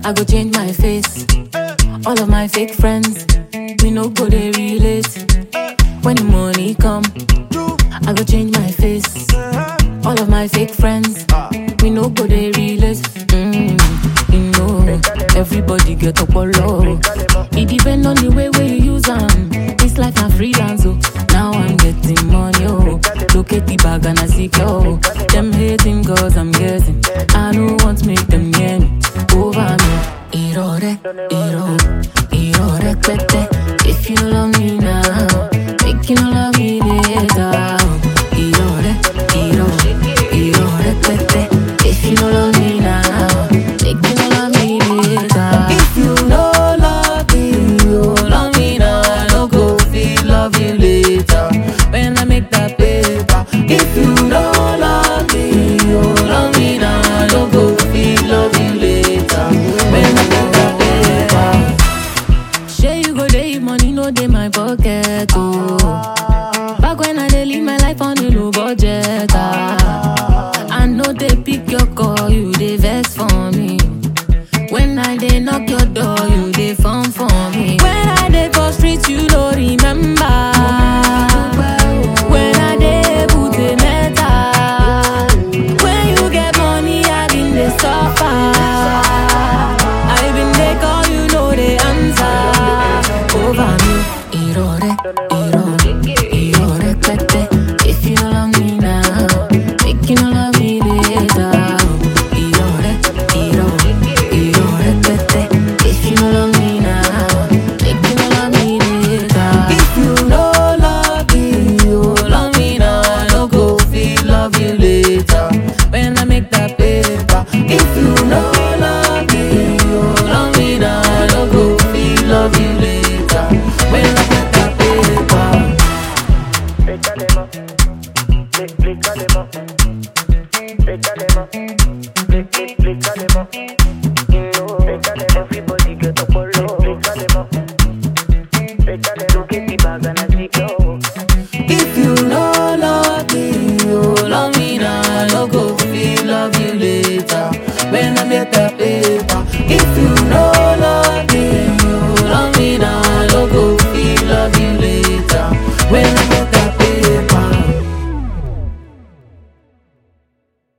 I go change my face. All of my fake friends, we no go they relate. When the money come, I go change my face. All of my fake friends, we no go they relate. You know, everybody get up on low. It depend on the way where you use them. This life I'm freelance, oh. Now I'm getting money, oh. Look at the bag and I see, oh. Them hating cause I'm guessing. I don't want to make them near me, over me. Irore, pete. If you love me now, make you love me later. Irore, pete. If you love me now, make you love me later. If you no love me, you love me now. I no go feel love you later. When I make that paper. If you no love me, you love me now. I no go feel love you later. When I make that paper. Say you go dey money no dey my pocket, oh. Back when I dey live my life on a low budget, I know they pick your call, you dey vex for me. When I dey knock your door, you dey phone for me. When I dey for street, you don't remember. When I dey put a metal. When you get money, I been dey suffer. I been dey call, you know the answer. Over me, irore, pete. If you love me now, make you love me later. Irore, pete. If you love me now, make you love me later. If you no love me, you love me now. I no go feel love you later. When I make that paper. If you no love me, you love me now. I no go feel love you later. When I make that paper. Pécalema, pécalema, pécalema, pécalema.